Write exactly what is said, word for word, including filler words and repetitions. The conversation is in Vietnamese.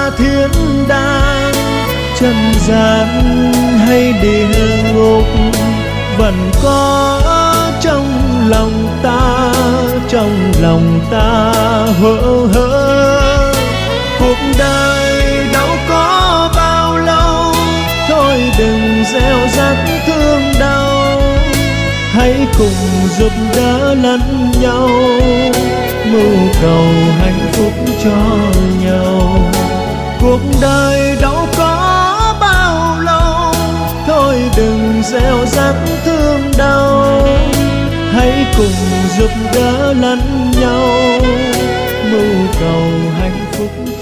thiên đàng, trần gian hay địa ngục vẫn có trong lòng ta, trong lòng ta hỡi hỡi. Cuộc đời đâu có bao lâu, thôi đừng gieo rắc thương đau, hãy cùng giúp đỡ lẫn nhau, mưu cầu hạnh phúc cho nhau. Cuộc đời đâu có bao lâu, thôi đừng gieo rắc thương đau, hãy cùng giúp đỡ lẫn nhau, mưu cầu hạnh phúc